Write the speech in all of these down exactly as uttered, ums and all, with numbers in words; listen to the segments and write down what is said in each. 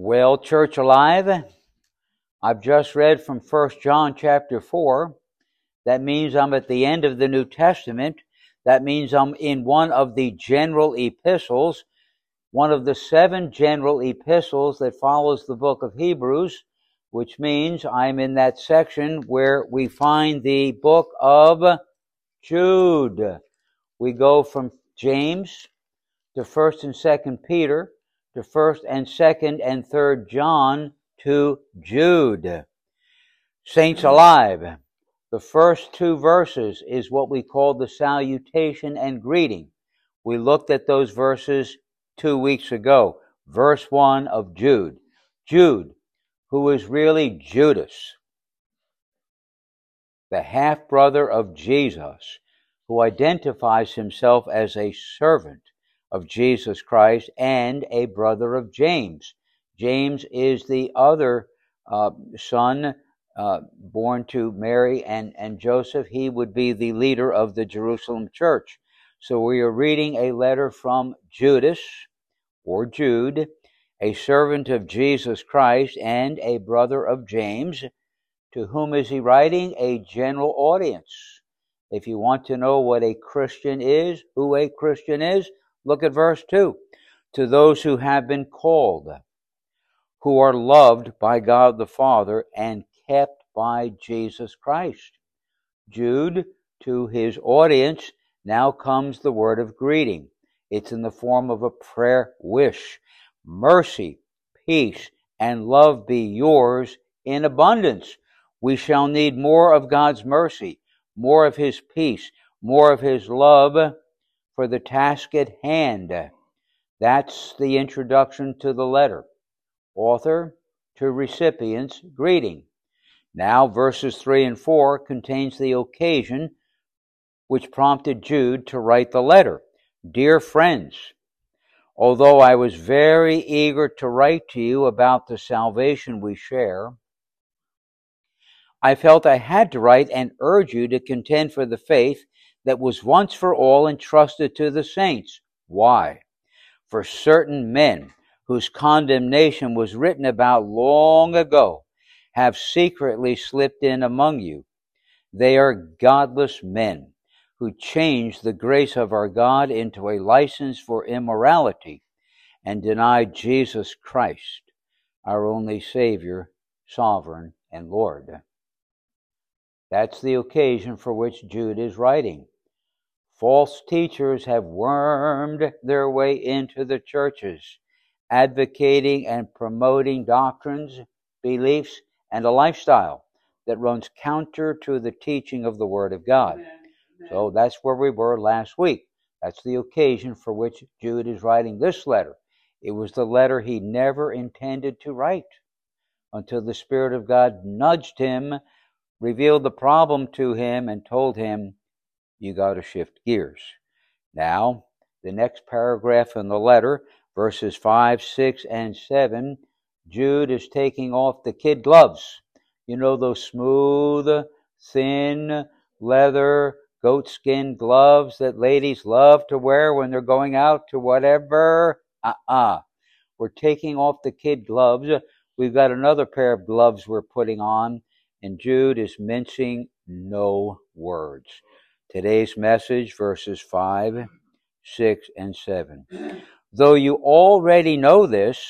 Well, Church Alive, I've just read from First John chapter four. That means I'm at the end of the New Testament. That means I'm in one of the general epistles, one of the seven general epistles that follows the book of Hebrews, which means I'm in that section where we find the book of Jude. We go from James to First and Second Peter, to First and Second and Third John, to Jude. Saints alive, the first two verses is what we call the salutation and greeting. We looked at those verses two weeks ago. Verse one of Jude. Jude, who is really Judas, the half-brother of Jesus, who identifies himself as a servant of Jesus Christ and a brother of James. James is the other uh, son uh, born to Mary and, and Joseph. He would be the leader of the Jerusalem church. So we are reading a letter from Judas, or Jude, a servant of Jesus Christ and a brother of James. To whom is he writing? A general audience. If you want to know what a Christian is, who a Christian is, look at verse two. To those who have been called, who are loved by God the Father and kept by Jesus Christ. Jude, to his audience, now comes the word of greeting. It's in the form of a prayer wish. Mercy, peace, and love be yours in abundance. We shall need more of God's mercy, more of His peace, more of His love for the task at hand. That's the introduction to the letter. Author to recipients, greeting. Now, verses three and four contains the occasion which prompted Jude to write the letter. Dear friends, although I was very eager to write to you about the salvation we share, I felt I had to write and urge you to contend for the faith that was once for all entrusted to the saints. Why? For certain men, whose condemnation was written about long ago, have secretly slipped in among you. They are godless men, who change the grace of our God into a license for immorality, and deny Jesus Christ, our only Savior, Sovereign, and Lord. That's the occasion for which Jude is writing. False teachers have wormed their way into the churches, advocating and promoting doctrines, beliefs, and a lifestyle that runs counter to the teaching of the Word of God. Amen. Amen. So that's where we were last week. That's the occasion for which Jude is writing this letter. It was the letter he never intended to write until the Spirit of God nudged him, revealed the problem to him, and told him, you got to shift gears. Now, the next paragraph in the letter, verses five, six, and seven, Jude is taking off the kid gloves. You know, those smooth, thin, leather, goatskin gloves that ladies love to wear when they're going out to whatever? Uh-uh. We're taking off the kid gloves. We've got another pair of gloves we're putting on, and Jude is mincing no words. Today's message, verses five, six, and seven. Though you already know this,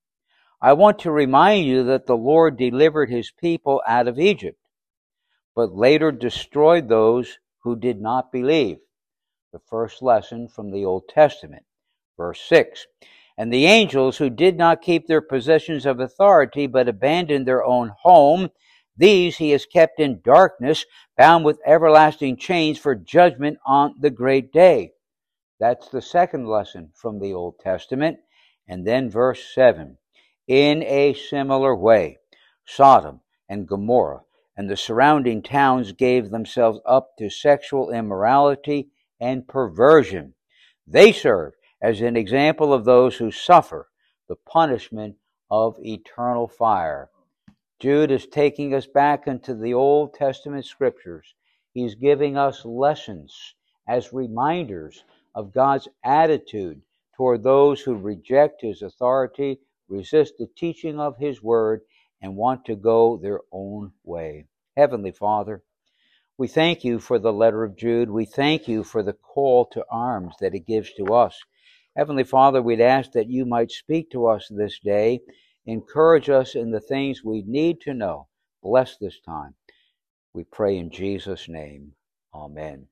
I want to remind you that the Lord delivered His people out of Egypt, but later destroyed those who did not believe. The first lesson from the Old Testament. Verse six. And the angels who did not keep their positions of authority, but abandoned their own home, these He has kept in darkness, bound with everlasting chains for judgment on the great day. That's the second lesson from the Old Testament. And then verse seven. In a similar way, Sodom and Gomorrah and the surrounding towns gave themselves up to sexual immorality and perversion. They serve as an example of those who suffer the punishment of eternal fire. Jude is taking us back into the Old Testament scriptures. He's giving us lessons as reminders of God's attitude toward those who reject His authority, resist the teaching of his word, and want to go their own way. Heavenly Father, we thank you for the letter of Jude. We thank you for the call to arms that it gives to us. Heavenly Father, we'd ask that you might speak to us this day, encourage us in the things we need to know. Bless this time. We pray in Jesus' name. Amen. Amen.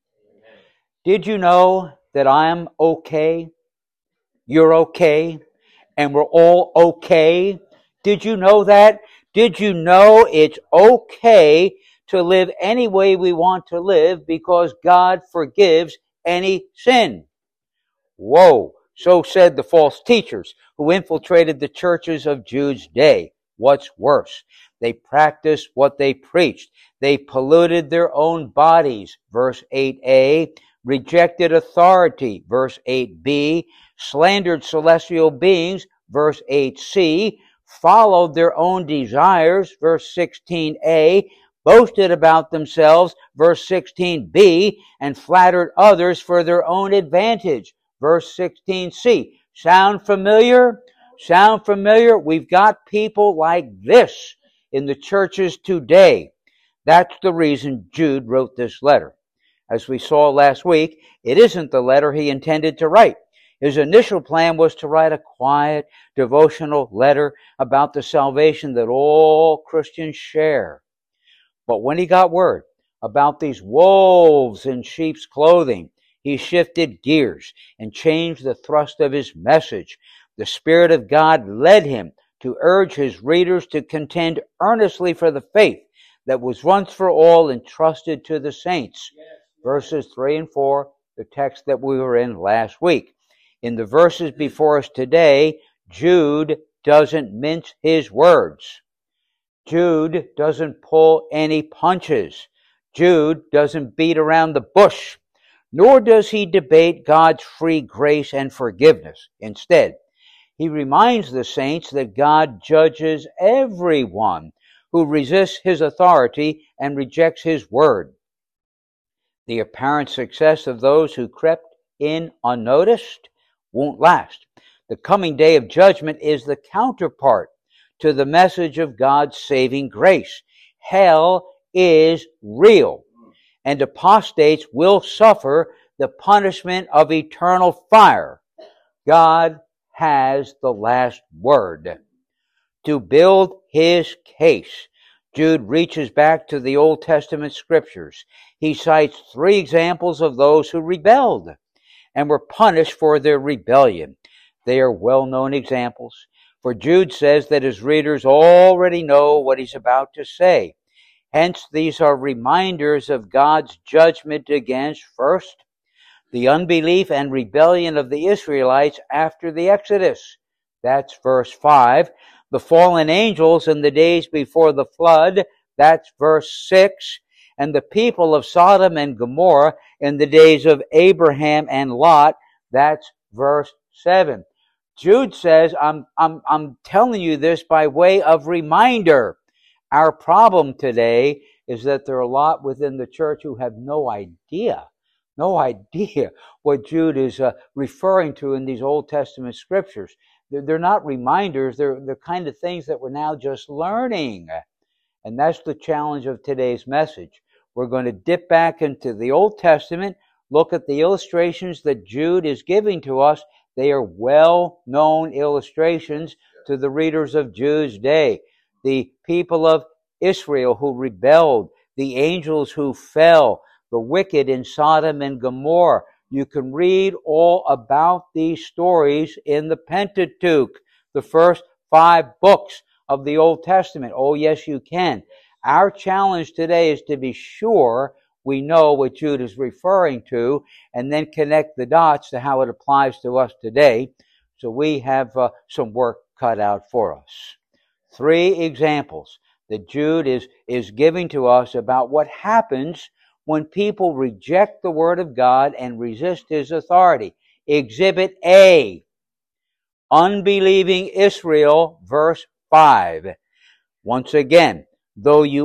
Did you know that I am okay? You're okay? And we're all okay? Did you know that? Did you know it's okay to live any way we want to live because God forgives any sin? Whoa! So said the false teachers who infiltrated the churches of Jude's day. What's worse? They practiced what they preached. They polluted their own bodies, verse eight a, rejected authority, verse eight b, slandered celestial beings, verse eight c, followed their own desires, verse sixteen a, boasted about themselves, verse sixteen b, and flattered others for their own advantage, verse sixteen c. Sound familiar? Sound familiar? We've got people like this in the churches today. That's the reason Jude wrote this letter. As we saw last week, it isn't the letter he intended to write. His initial plan was to write a quiet, devotional letter about the salvation that all Christians share. But when he got word about these wolves in sheep's clothing, he shifted gears and changed the thrust of his message. The Spirit of God led him to urge his readers to contend earnestly for the faith that was once for all entrusted to the saints. Yes. Verses three and four, the text that we were in last week. In the verses before us today, Jude doesn't mince his words. Jude doesn't pull any punches. Jude doesn't beat around the bush. Nor does he debate God's free grace and forgiveness. Instead, he reminds the saints that God judges everyone who resists his authority and rejects his word. The apparent success of those who crept in unnoticed won't last. The coming day of judgment is the counterpart to the message of God's saving grace. Hell is real, and apostates will suffer the punishment of eternal fire. God has the last word. To build his case, Jude reaches back to the Old Testament scriptures. He cites three examples of those who rebelled and were punished for their rebellion. They are well-known examples, for Jude says that his readers already know what he's about to say. Hence, these are reminders of God's judgment against, first, the unbelief and rebellion of the Israelites after the Exodus. That's verse five. The fallen angels in the days before the flood. That's verse six. And the people of Sodom and Gomorrah in the days of Abraham and Lot. That's verse seven. Jude says, I'm, I'm, I'm telling you this by way of reminder. Our problem today is that there are a lot within the church who have no idea, no idea what Jude is uh, referring to in these Old Testament scriptures. They're, they're not reminders. They're the kind of things that we're now just learning. And that's the challenge of today's message. We're going to dip back into the Old Testament, look at the illustrations that Jude is giving to us. They are well-known illustrations to the readers of Jude's day. The people of Israel who rebelled, the angels who fell, the wicked in Sodom and Gomorrah. You can read all about these stories in the Pentateuch, the first five books of the Old Testament. Oh, yes, you can. Our challenge today is to be sure we know what Jude is referring to and then connect the dots to how it applies to us today. So we have uh, some work cut out for us. Three examples that Jude is, is giving to us about what happens when people reject the Word of God and resist His authority. Exhibit A, unbelieving Israel, verse five. Once again, though you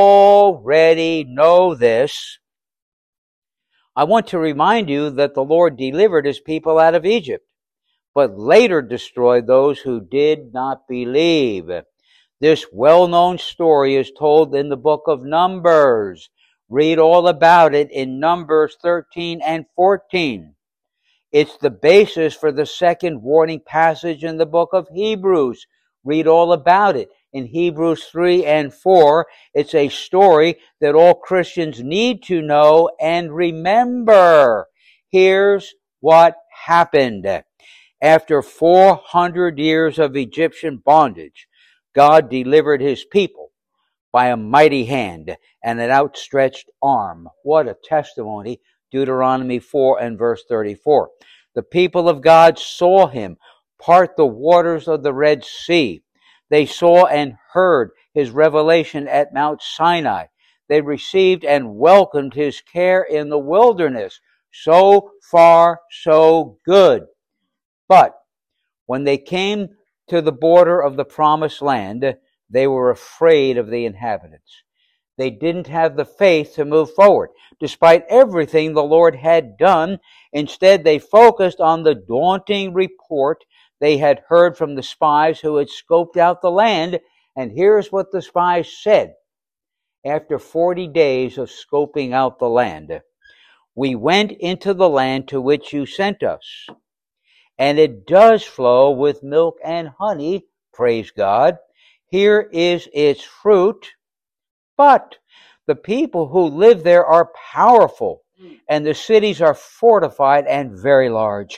already know this, I want to remind you that the Lord delivered His people out of Egypt. but later destroyed those who did not believe. This well-known story is told in the book of Numbers. Read all about it in Numbers thirteen and fourteen. It's the basis for the second warning passage in the book of Hebrews. Read all about it in Hebrews three and four. It's a story that all Christians need to know and remember. Here's what happened. After four hundred years of Egyptian bondage, God delivered his people by a mighty hand and an outstretched arm. What a testimony. Deuteronomy four and verse thirty-four. The people of God saw him part the waters of the Red Sea. They saw and heard his revelation at Mount Sinai. They received and welcomed his care in the wilderness. So far, so good. But when they came to the border of the promised land, they were afraid of the inhabitants. They didn't have the faith to move forward. Despite everything the Lord had done, instead they focused on the daunting report they had heard from the spies who had scoped out the land. And here's what the spies said. After forty days of scoping out the land, we went into the land to which you sent us. And it does flow with milk and honey, praise God. Here is its fruit. But the people who live there are powerful, and the cities are fortified and very large.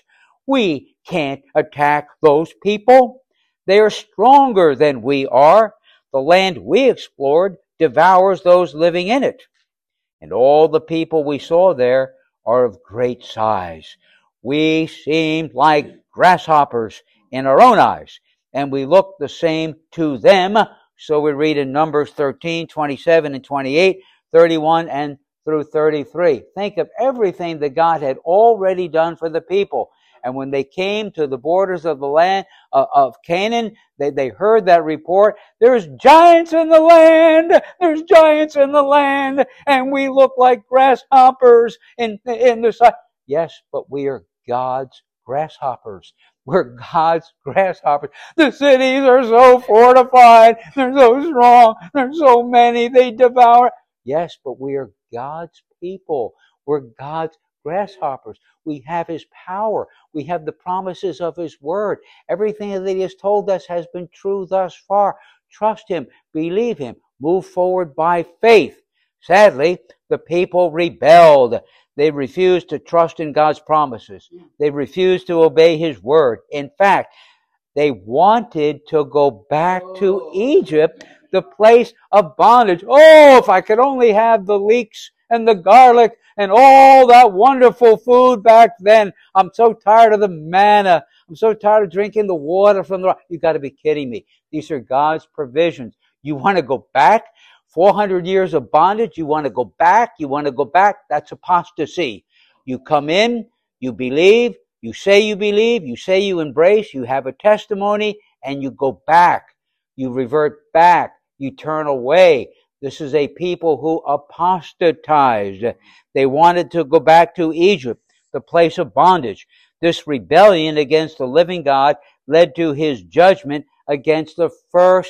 We can't attack those people. They are stronger than we are. The land we explored devours those living in it. And all the people we saw there are of great size. We seemed like grasshoppers in our own eyes, and we looked the same to them. So we read in Numbers thirteen, twenty-seven and twenty-eight, thirty-one and through thirty-three. Think of everything that God had already done for the people. And when they came to the borders of the land uh, of Canaan, they, they heard that report. There's giants in the land. There's giants in the land. And we look like grasshoppers in, in the side. Yes, but we are God's grasshoppers. We're God's grasshoppers. The cities are so fortified. They're so strong. There's so many. They devour. Yes, but we are God's people. We're God's grasshoppers. We have his power. We have the promises of his word. Everything that he has told us has been true thus far. Trust him. Believe him. Move forward by faith. Sadly, the people rebelled. They refused to trust in God's promises. They refused to obey his word. In fact, they wanted to go back to Egypt, the place of bondage. Oh, if I could only have the leeks and the garlic and all that wonderful food back then. I'm so tired of the manna. I'm so tired of drinking the water from the rock. You've got to be kidding me. These are God's provisions. You want to go back? four hundred years of bondage, you want to go back, you want to go back, that's apostasy. You come in, you believe, you say you believe, you say you embrace, you have a testimony, and you go back. You revert back, you turn away. This is a people who apostatized. They wanted to go back to Egypt, the place of bondage. This rebellion against the living God led to his judgment against the first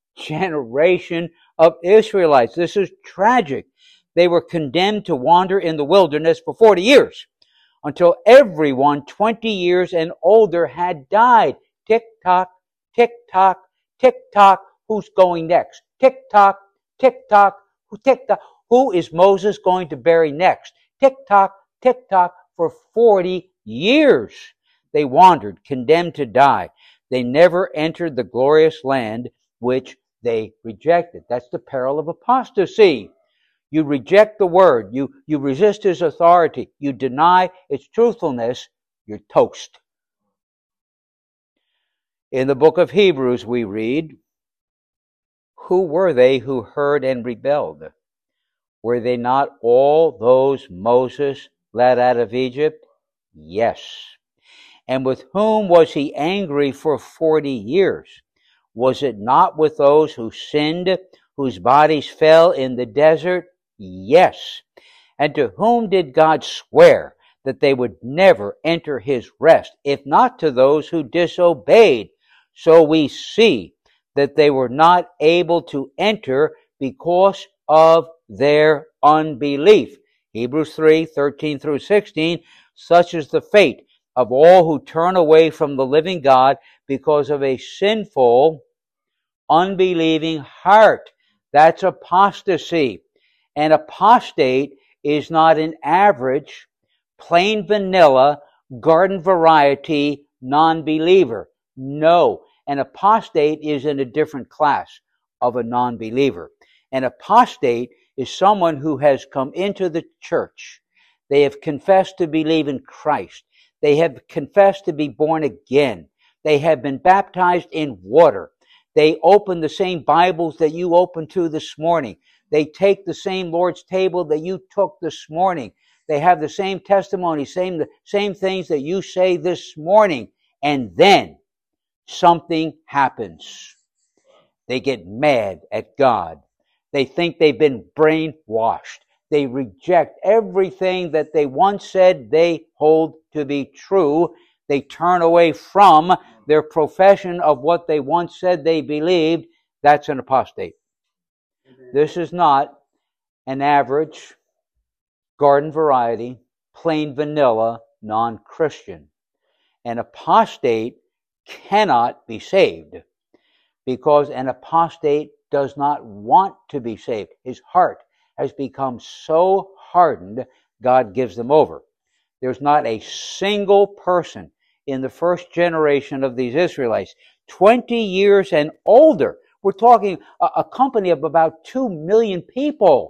generation of Israelites. This is tragic. They were condemned to wander in the wilderness for forty years until everyone twenty years and older had died. Tick tock, tick tock, tick tock. Who's going next? Tick tock, tick tock, tick tock. Who is Moses going to bury next? Tick tock, tick tock. For forty years they wandered, condemned to die. They never entered the glorious land which they rejected. That's the peril of apostasy. You reject the word. You, you resist his authority. You deny its truthfulness. You're toast. In the book of Hebrews we read, who were they who heard and rebelled? Were they not all those Moses led out of Egypt? Yes. And with whom was he angry for forty years? Was it not with those who sinned, whose bodies fell in the desert? Yes. And to whom did God swear that they would never enter his rest, if not to those who disobeyed. So we see that they were not able to enter because of their unbelief. Hebrews three, thirteen through sixteen, such is the fate of all who turn away from the living God because of a sinful, unbelieving heart. That's apostasy. An apostate is not an average, plain vanilla, garden variety non-believer. No, an apostate is in a different class of a non-believer. An apostate is someone who has come into the church. They have confessed to believe in Christ. They have confessed to be born again. They have been baptized in water. They open the same Bibles that you opened to this morning. They take the same Lord's table that you took this morning. They have the same testimony, same, the same things that you say this morning. And then something happens. They get mad at God. They think they've been brainwashed. They reject everything that they once said they hold to be true. They turn away from their profession of what they once said they believed. That's an apostate. Amen. This is not an average, garden variety, plain vanilla, non-Christian. An apostate cannot be saved because an apostate does not want to be saved. His heart has become so hardened, God gives them over. There's not a single person in the first generation of these Israelites, twenty years and older. We're talking a, a company of about two million people.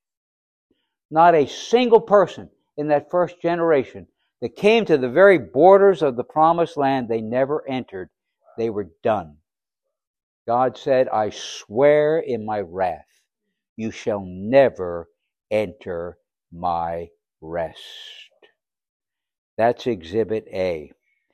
Not a single person in that first generation that came to the very borders of the promised land. They never entered. They were done. God said, I swear in my wrath, you shall never enter my rest. That's Exhibit A.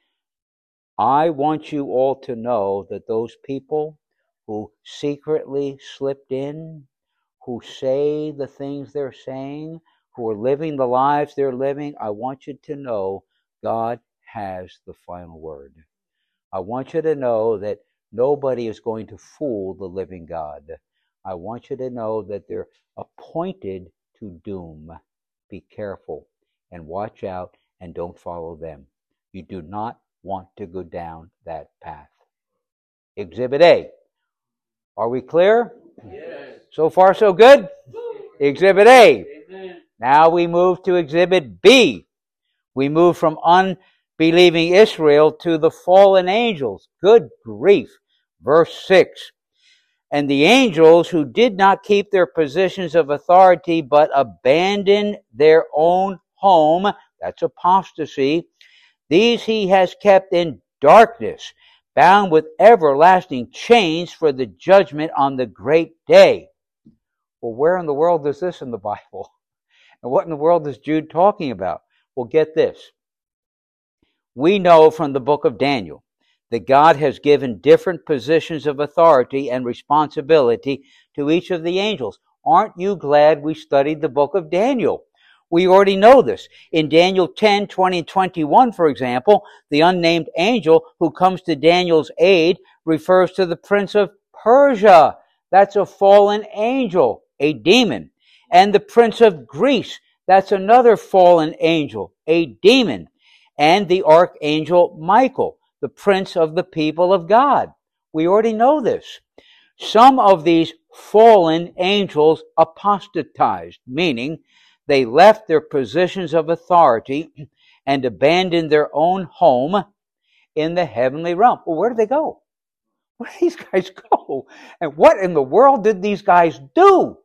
I want you all to know that those people who secretly slipped in, who say the things they're saying, who are living the lives they're living, I want you to know God has the final word. I want you to know that nobody is going to fool the living God. I want you to know that they're appointed to doom. Be careful and watch out and don't follow them. You do not want to go down that path. Exhibit A. Are we clear? Yes. So far, so good? Exhibit A. Amen. Now we move to Exhibit B. We move from unbelieving Israel to the fallen angels. Good grief. Verse six. And the angels who did not keep their positions of authority but abandoned their own home, that's apostasy, these he has kept in darkness, bound with everlasting chains for the judgment on the great day. Well, where in the world is this in the Bible? And what in the world is Jude talking about? Well, get this. We know from the book of Daniel that God has given different positions of authority and responsibility to each of the angels. Aren't you glad we studied the book of Daniel? We already know this. In Daniel ten, twenty, and twenty-one, for example, the unnamed angel who comes to Daniel's aid refers to the prince of Persia. That's a fallen angel, a demon. And the prince of Greece, that's another fallen angel, a demon. And the archangel Michael, the prince of the people of God. We already know this. Some of these fallen angels apostatized, meaning they left their positions of authority and abandoned their own home in the heavenly realm. Well, where did they go? Where did these guys go? And what in the world did these guys do?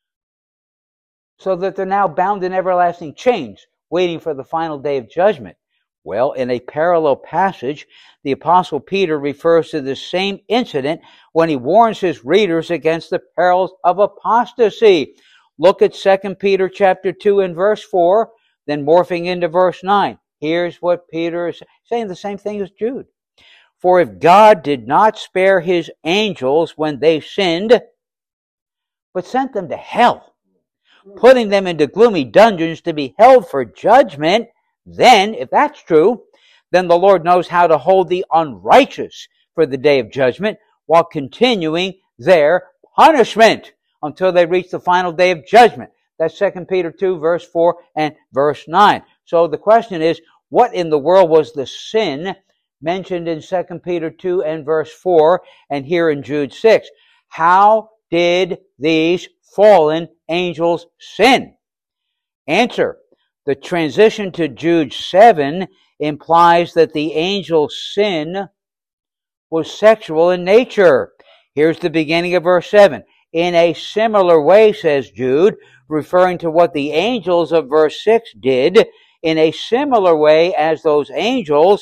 So that they're now bound in everlasting chains, waiting for the final day of judgment. Well, in a parallel passage, the Apostle Peter refers to the same incident when he warns his readers against the perils of apostasy. Look at Second Peter chapter two and verse four, then morphing into verse nine. Here's what Peter is saying, the same thing as Jude. For if God did not spare his angels when they sinned, but sent them to hell, putting them into gloomy dungeons to be held for judgment, then, if that's true, then the Lord knows how to hold the unrighteous for the day of judgment while continuing their punishment until they reach the final day of judgment. That's Second Peter two, verse four and verse nine. So the question is, what in the world was the sin mentioned in Second Peter two and verse four and here in Jude six? How did these fallen angels sin? Answer. The transition to Jude seven implies that the angels' sin was sexual in nature. Here's the beginning of verse seven. In a similar way, says Jude, referring to what the angels of verse six did, in a similar way as those angels,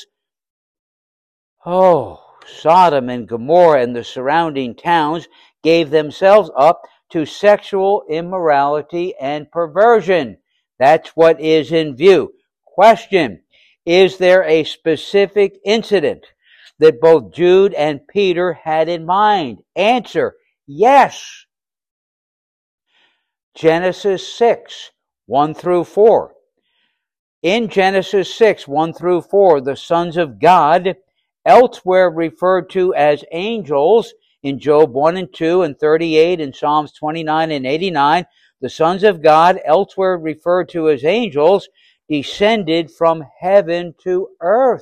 oh, Sodom and Gomorrah and the surrounding towns gave themselves up to sexual immorality and perversion. That's what is in view. Question: is there a specific incident that both Jude and Peter had in mind? Answer: yes. Genesis six, one through four. In Genesis six, one through four, the sons of God, elsewhere referred to as angels, in Job one and two and thirty-eight and Psalms twenty-nine and eighty-nine, the sons of God, elsewhere referred to as angels, descended from heaven to earth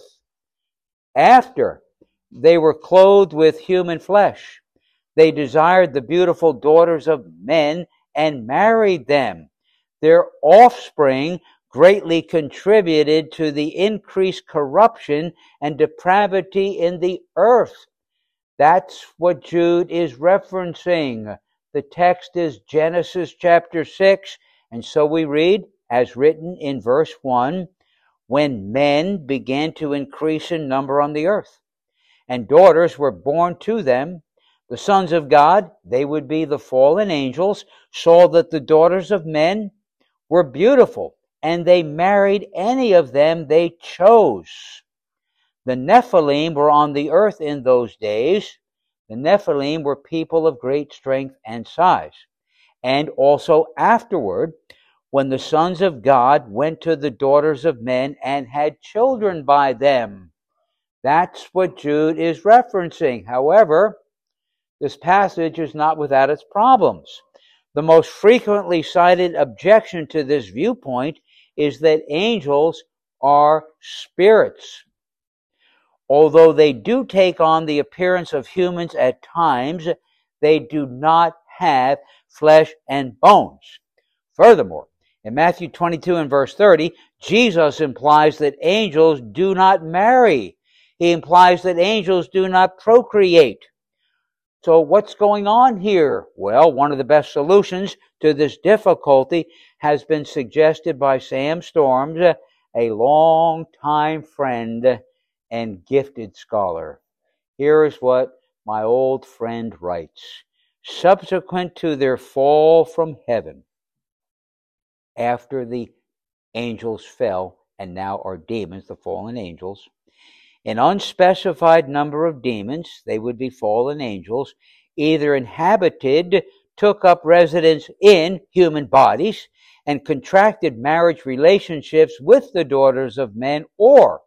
after they were clothed with human flesh. They desired the beautiful daughters of men and married them. Their offspring greatly contributed to the increased corruption and depravity in the earth. That's what Jude is referencing. The text is Genesis chapter six, and so we read, as written in verse one, when men began to increase in number on the earth, and daughters were born to them, the sons of God, they would be the fallen angels, saw that the daughters of men were beautiful, and they married any of them they chose. The Nephilim were on the earth in those days. The Nephilim were people of great strength and size. And also afterward, when the sons of God went to the daughters of men and had children by them. That's what Jude is referencing. However, this passage is not without its problems. The most frequently cited objection to this viewpoint is that angels are spirits. Although they do take on the appearance of humans at times, they do not have flesh and bones. Furthermore, in Matthew twenty-two and verse thirty, Jesus implies that angels do not marry. He implies that angels do not procreate. So what's going on here? Well, one of the best solutions to this difficulty has been suggested by Sam Storms, a long-time friend and gifted scholar. Here is what my old friend writes. Subsequent to their fall from heaven, after the angels fell and now are demons, the fallen angels, an unspecified number of demons, they would be fallen angels, either inhabited, took up residence in human bodies, and contracted marriage relationships with the daughters of men, or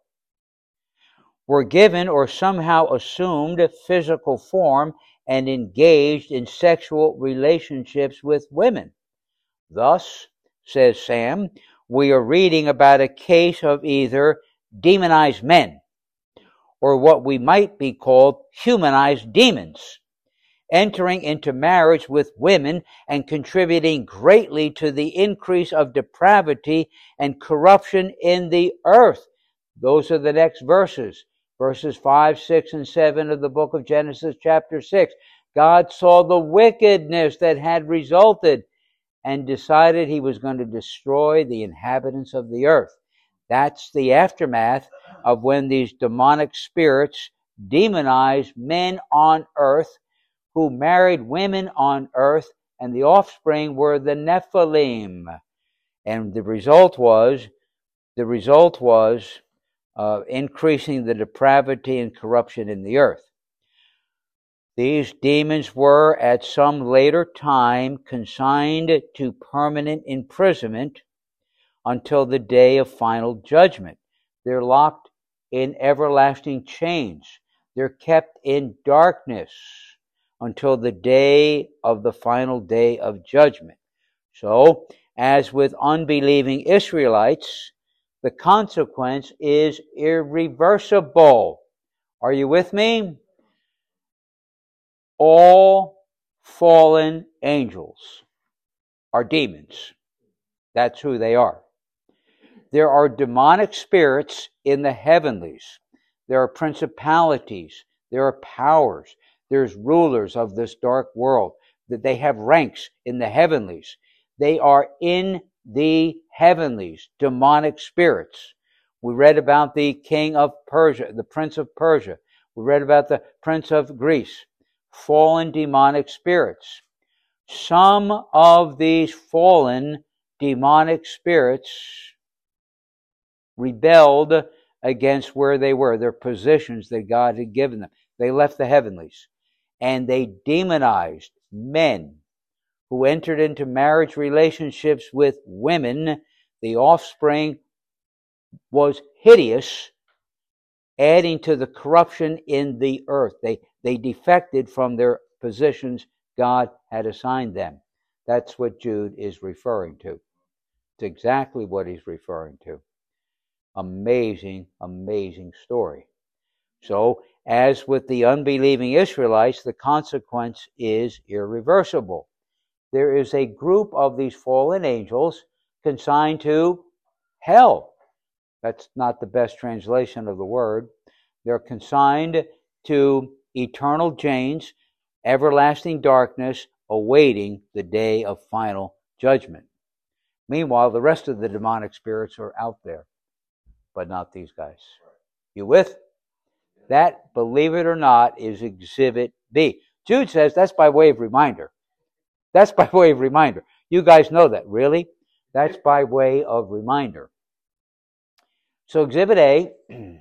were given or somehow assumed physical form and engaged in sexual relationships with women. Thus, says Sam, we are reading about a case of either demonized men or what we might be called humanized demons, entering into marriage with women and contributing greatly to the increase of depravity and corruption in the earth. Those are the next verses. Verses five, six, and seven of the book of Genesis chapter six. God saw the wickedness that had resulted and decided he was going to destroy the inhabitants of the earth. That's the aftermath of when these demonic spirits demonized men on earth who married women on earth, and the offspring were the Nephilim. And the result was, the result was uh, increasing the depravity and corruption in the earth. These demons were, at some later time, consigned to permanent imprisonment, until the day of final judgment. They're locked in everlasting chains. They're kept in darkness until the day of the final day of judgment. So, as with unbelieving Israelites, the consequence is irreversible. Are you with me? All fallen angels are demons. That's who they are. There are demonic spirits in the heavenlies. There are principalities. There are powers. There's rulers of this dark world. That they have ranks in the heavenlies. They are in the heavenlies, demonic spirits. We read about the king of Persia, the prince of Persia. We read about the prince of Greece. Fallen demonic spirits. Some of these fallen demonic spirits rebelled against where they were, their positions that God had given them. They left the heavenlies, and they demonized men who entered into marriage relationships with women. The offspring was hideous, adding to the corruption in the earth. They, they defected from their positions God had assigned them. That's what Jude is referring to. It's exactly what he's referring to. Amazing, amazing story. So, as with the unbelieving Israelites, the consequence is irreversible. There is a group of these fallen angels consigned to hell. That's not the best translation of the word. They're consigned to eternal chains, everlasting darkness, awaiting the day of final judgment. Meanwhile, the rest of the demonic spirits are out there, but not these guys. You with? That, believe it or not, is Exhibit B. Jude says that's by way of reminder. That's by way of reminder. You guys know that, really? That's by way of reminder. So Exhibit A,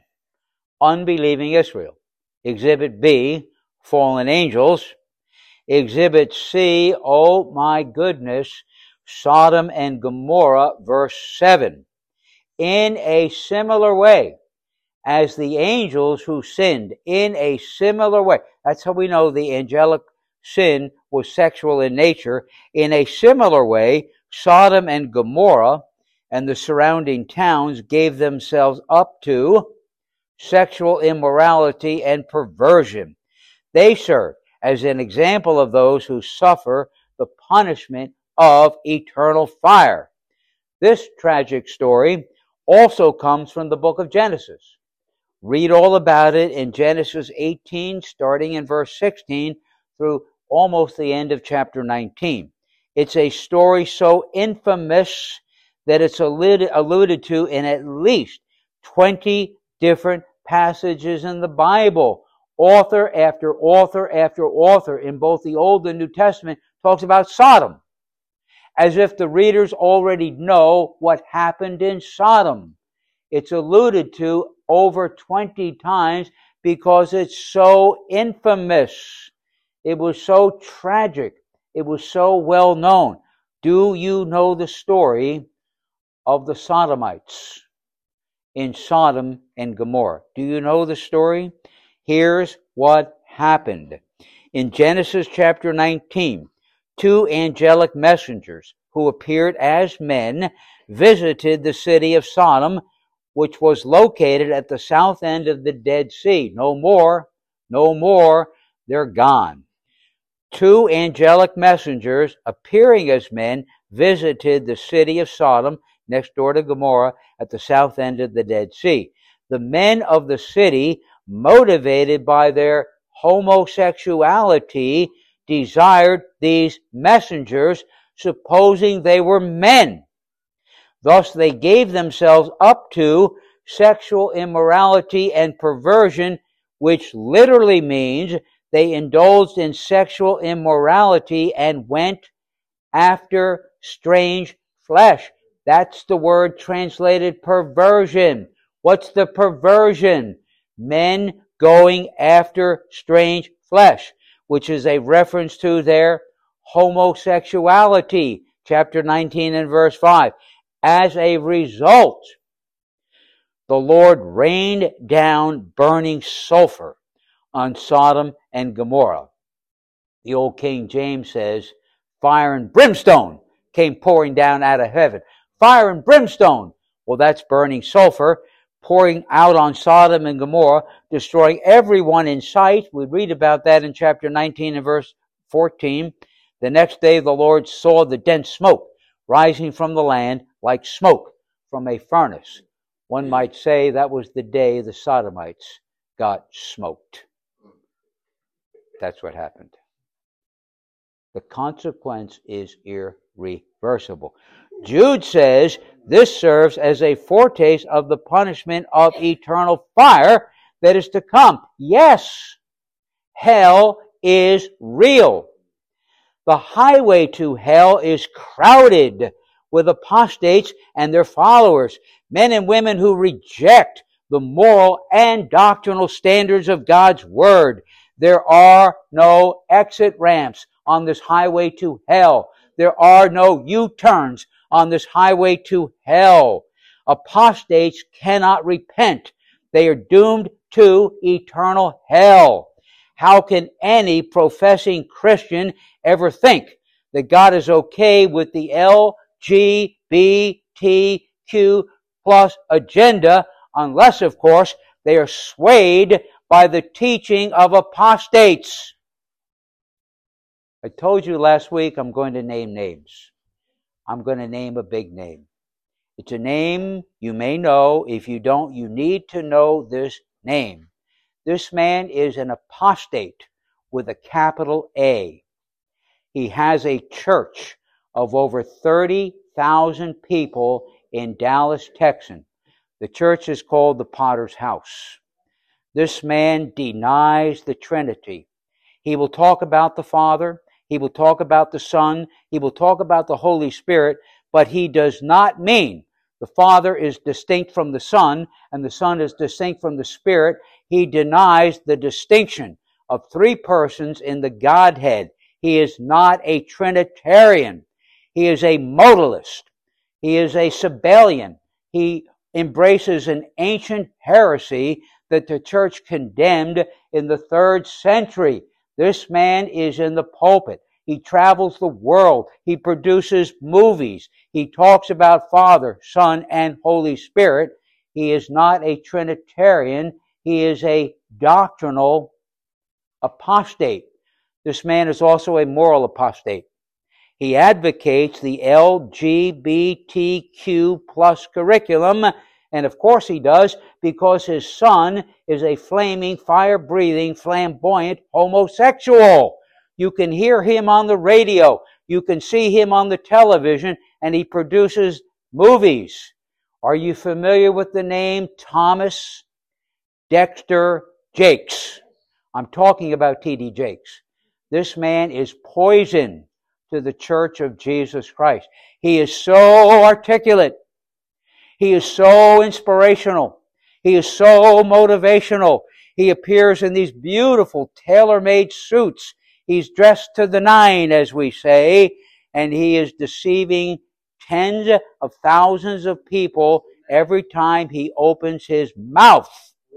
unbelieving Israel. Exhibit B, fallen angels. Exhibit C, oh my goodness, Sodom and Gomorrah, verse seven. In a similar way as the angels who sinned, in a similar way. That's how we know the angelic sin was sexual in nature. In a similar way, Sodom and Gomorrah and the surrounding towns gave themselves up to sexual immorality and perversion. They serve as an example of those who suffer the punishment of eternal fire. This tragic story also comes from the book of Genesis. Read all about it in Genesis eighteen, starting in verse sixteen, through almost the end of chapter nineteen. It's a story so infamous that it's alluded, alluded to in at least twenty different passages in the Bible. Author after author after author in both the Old and New Testament talks about Sodom, as if the readers already know what happened in Sodom. It's alluded to over twenty times because it's so infamous. It was so tragic. It was so well known. Do you know the story of the Sodomites in Sodom and Gomorrah? Do you know the story? Here's what happened. In Genesis chapter nineteen, two angelic messengers who appeared as men visited the city of Sodom, which was located at the south end of the Dead Sea. No more, no more, they're gone. Two angelic messengers appearing as men visited the city of Sodom, next door to Gomorrah, at the south end of the Dead Sea. The men of the city, motivated by their homosexuality, desired these messengers, supposing they were men. Thus they gave themselves up to sexual immorality and perversion, which literally means they indulged in sexual immorality and went after strange flesh. That's the word translated perversion. What's the perversion? Men going after strange flesh, which is a reference to their homosexuality. Chapter nineteen and verse five. As a result, the Lord rained down burning sulfur on Sodom and Gomorrah. The old King James says, fire and brimstone came pouring down out of heaven. Fire and brimstone. Well, that's burning sulfur pouring out on Sodom and Gomorrah, destroying everyone in sight. We read about that in chapter nineteen and verse fourteen. The next day the Lord saw the dense smoke rising from the land like smoke from a furnace. One might say that was the day the Sodomites got smoked. That's what happened. The consequence is irreversible. Jude says this serves as a foretaste of the punishment of eternal fire that is to come. Yes, hell is real. The highway to hell is crowded with apostates and their followers, men and women who reject the moral and doctrinal standards of God's Word. There are no exit ramps on this highway to hell. There are no U-turns on this highway to hell. Apostates cannot repent. They are doomed to eternal hell. How can any professing Christian ever think that God is okay with the L G B T Q plus agenda unless, of course, they are swayed by the teaching of apostates? I told you last week I'm going to name names. I'm going to name a big name. It's a name you may know. If you don't, you need to know this name. This man is an apostate with a capital A. He has a church of over thirty thousand people in Dallas, Texas. The church is called the Potter's House. This man denies the Trinity. He will talk about the Father. He will talk about the Son. He will talk about the Holy Spirit, but he does not mean the Father is distinct from the Son and the Son is distinct from the Spirit. He denies the distinction of three persons in the Godhead. He is not a Trinitarian. He is a modalist. He is a Sabellian. He embraces an ancient heresy that the church condemned in the third century. This man is in the pulpit. He travels the world. He produces movies. He talks about Father, Son, and Holy Spirit. He is not a Trinitarian. He is a doctrinal apostate. This man is also a moral apostate. He advocates the L G B T Q plus curriculum, and of course he does, because his son is a flaming, fire-breathing, flamboyant homosexual. You can hear him on the radio. You can see him on the television, and he produces movies. Are you familiar with the name Thomas Dexter Jakes? I'm talking about T D Jakes. This man is poison to the Church of Jesus Christ. He is so articulate. He is so inspirational. He is so motivational. He appears in these beautiful tailor-made suits. He's dressed to the nine, as we say, and he is deceiving tens of thousands of people every time he opens his mouth.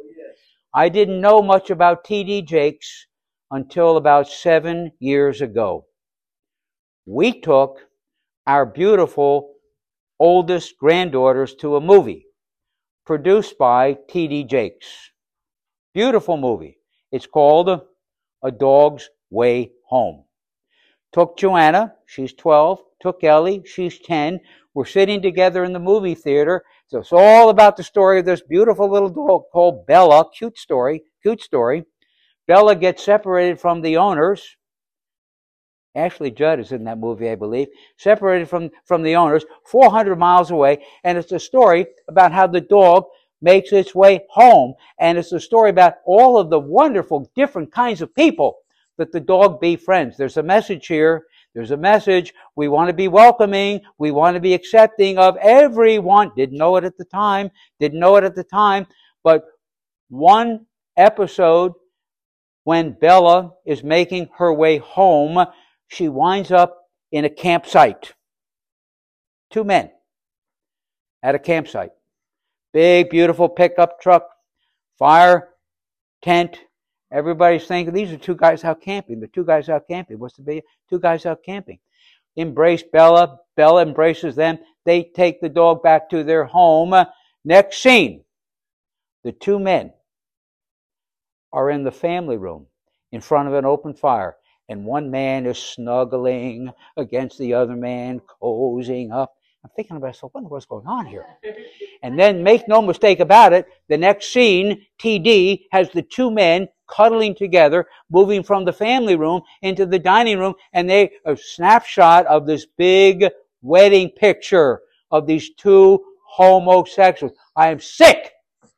I didn't know much about T D Jakes until about seven years ago. We took our beautiful oldest granddaughters to a movie produced by T D Jakes. Beautiful movie. It's called A Dog's Way Home. Took Joanna, she's twelve. Took Ellie, she's ten. We're sitting together in the movie theater. So it's all about the story of this beautiful little dog called Bella. Cute story, cute story. Bella gets separated from the owners. Ashley Judd is in that movie, I believe. Separated from, from the owners, four hundred miles away. And it's a story about how the dog makes its way home. And it's a story about all of the wonderful different kinds of people that the dog befriends. There's a message here. There's a message. We want to be welcoming. We want to be accepting of everyone. Didn't know it at the time. Didn't know it at the time. But one episode, when Bella is making her way home, she winds up in a campsite. Two men. at a campsite. Big, beautiful pickup truck, fire, tent. Everybody's thinking, these are two guys out camping. The two guys out camping. What's the big? Two guys out camping. Embrace Bella. Bella embraces them. They take the dog back to their home. Next scene. The two men are in the family room in front of an open fire. And one man is snuggling against the other man, cozying up. I'm thinking to myself, wonder what's going on here. And then, make no mistake about it, the next scene, T D has the two men cuddling together, moving from the family room into the dining room, and they a snapshot of this big wedding picture of these two homosexuals. I am sick.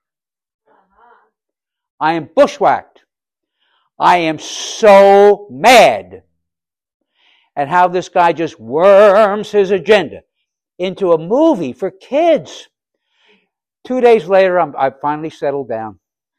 I am bushwhacked. I am so mad at how this guy just worms his agenda into a movie for kids. Two days later, I'm, I finally settled down.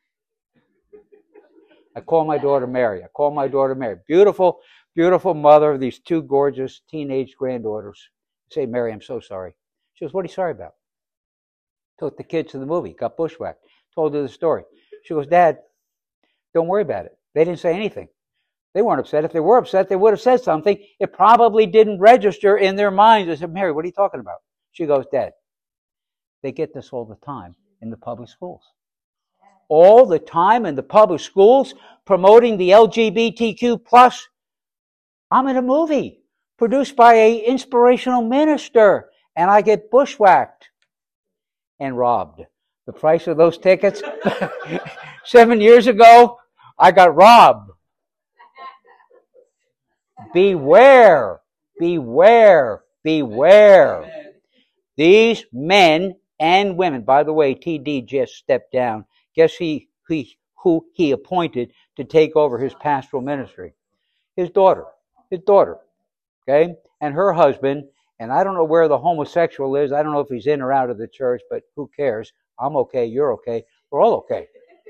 I call my daughter Mary. I call my daughter Mary. Beautiful, beautiful mother of these two gorgeous teenage granddaughters. I say, Mary, I'm so sorry. She goes, what are you sorry about? Took the kids to the movie, got bushwhacked. Told her the story. She goes, Dad, don't worry about it. They didn't say anything. They weren't upset. If they were upset, they would have said something. It probably didn't register in their minds. I said, Mary, what are you talking about? She goes, Dad, they get this all the time in the public schools. All the time in the public schools, promoting the L G B T Q plus. I'm in a movie produced by an inspirational minister, and I get bushwhacked and robbed. The price of those tickets, seven years ago, I got robbed. Beware, beware, beware. These men and women, by the way, T D just stepped down. Guess he, he who he appointed to take over his pastoral ministry? His daughter. His daughter. Okay? And her husband, and I don't know where the homosexual is. I don't know if he's in or out of the church, but who cares? I'm okay, you're okay, we're all okay.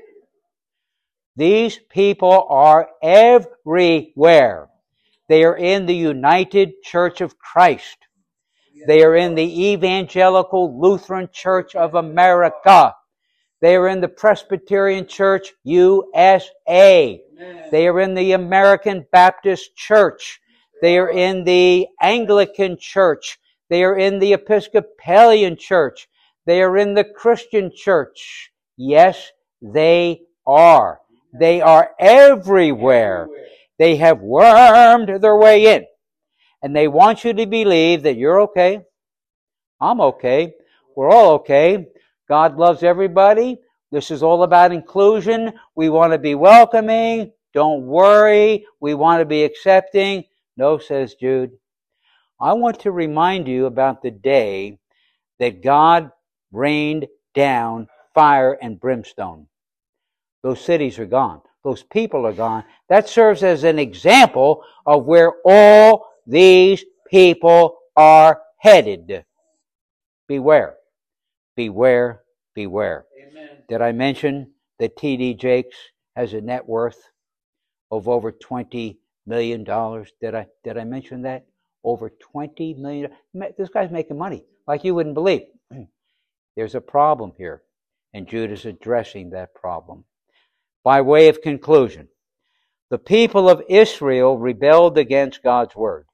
These people are everywhere. They are in the United Church of Christ. They are in the Evangelical Lutheran Church of America. They are in the Presbyterian Church U S A. They are in the American Baptist Church. They are in the Anglican Church. They are in the Episcopalian Church. They are in the Christian Church. Yes, they are. They are everywhere. They have wormed their way in. And they want you to believe that you're okay. I'm okay. We're all okay. God loves everybody. This is all about inclusion. We want to be welcoming. Don't worry. We want to be accepting. No, says Jude. I want to remind you about the day that God rained down fire and brimstone. Those cities are gone. Those people are gone. That serves as an example of where all these people are headed. Beware. Beware. Beware. Amen. Did I mention that T D Jakes has a net worth of over twenty million dollars? Did I, did I mention that? Over twenty million dollars. This guy's making money like you wouldn't believe. There's a problem here, and Jude is addressing that problem. By way of conclusion, the people of Israel rebelled against God's word.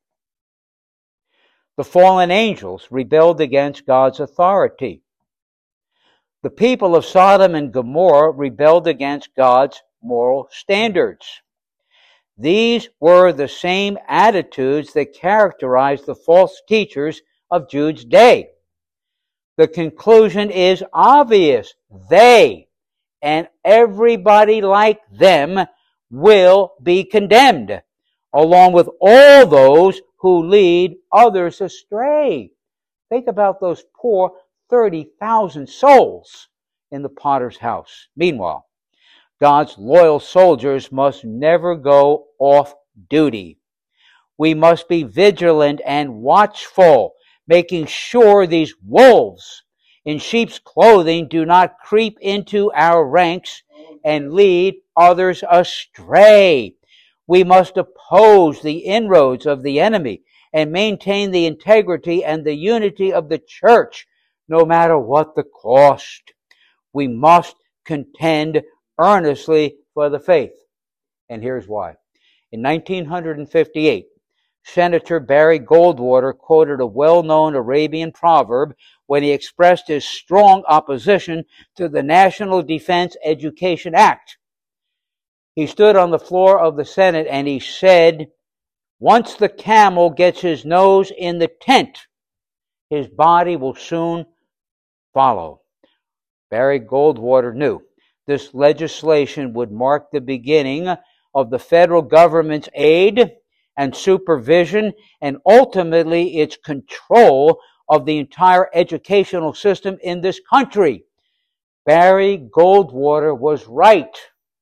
The fallen angels rebelled against God's authority. The people of Sodom and Gomorrah rebelled against God's moral standards. These were the same attitudes that characterized the false teachers of Jude's day. The conclusion is obvious. They and everybody like them will be condemned, along with all those who lead others astray. Think about those poor thirty thousand souls in the potter's house. Meanwhile, God's loyal soldiers must never go off duty. We must be vigilant and watchful, making sure these wolves in sheep's clothing do not creep into our ranks and lead others astray. We must oppose the inroads of the enemy and maintain the integrity and the unity of the church, no matter what the cost. We must contend earnestly for the faith. And here's why. In nineteen fifty-eight, Senator Barry Goldwater quoted a well-known Arabian proverb when he expressed his strong opposition to the National Defense Education Act. He stood on the floor of the Senate and he said, "Once the camel gets his nose in the tent, his body will soon follow." Barry Goldwater knew this legislation would mark the beginning of the federal government's aid and supervision and ultimately its control of the entire educational system in this country. Barry Goldwater was right.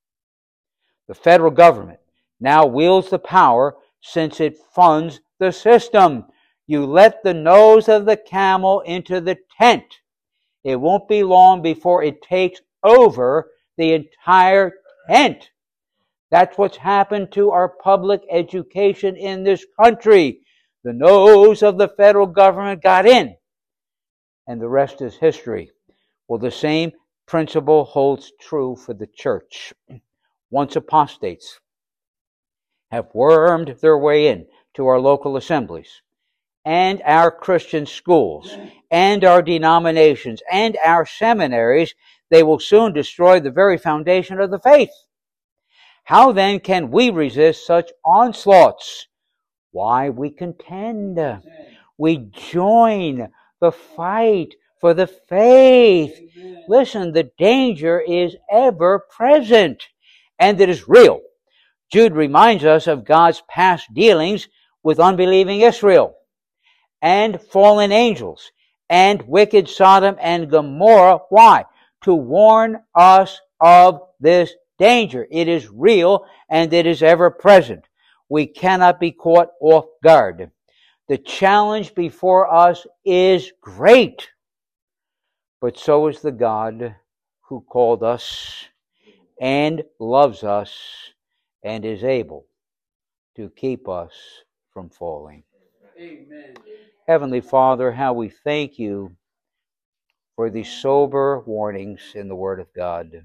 The federal government now wields the power since it funds the system. You let the nose of the camel into the tent. It won't be long before it takes over the entire tent. That's what's happened to our public education in this country. The nose of the federal government got in, and the rest is history. Well, the same principle holds true for the church. Once apostates have wormed their way in to our local assemblies and our Christian schools and our denominations and our seminaries, they will soon destroy the very foundation of the faith. How then can we resist such onslaughts? Why, we contend. We join the fight for the faith. Listen, the danger is ever present, and it is real. Jude reminds us of God's past dealings with unbelieving Israel and fallen angels and wicked Sodom and Gomorrah. Why? To warn us of this danger. It is real and it is ever present. We cannot be caught off guard. The challenge before us is great, but so is the God who called us and loves us and is able to keep us from falling. Amen. Heavenly Father, how we thank you for these sober warnings in the Word of God.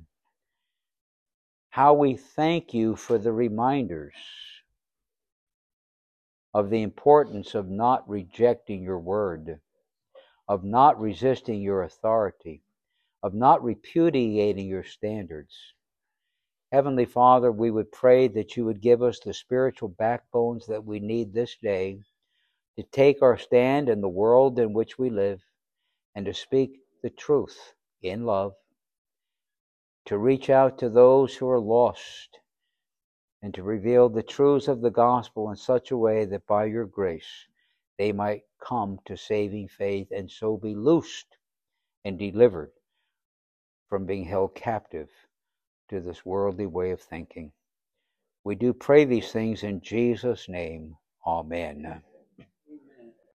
How we thank you for the reminders of the importance of not rejecting your word, of not resisting your authority, of not repudiating your standards. Heavenly Father, we would pray that you would give us the spiritual backbones that we need this day to take our stand in the world in which we live and to speak the truth in love, to reach out to those who are lost, and to reveal the truths of the gospel in such a way that by your grace they might come to saving faith and so be loosed and delivered from being held captive to this worldly way of thinking. We do pray these things in Jesus' name. Amen.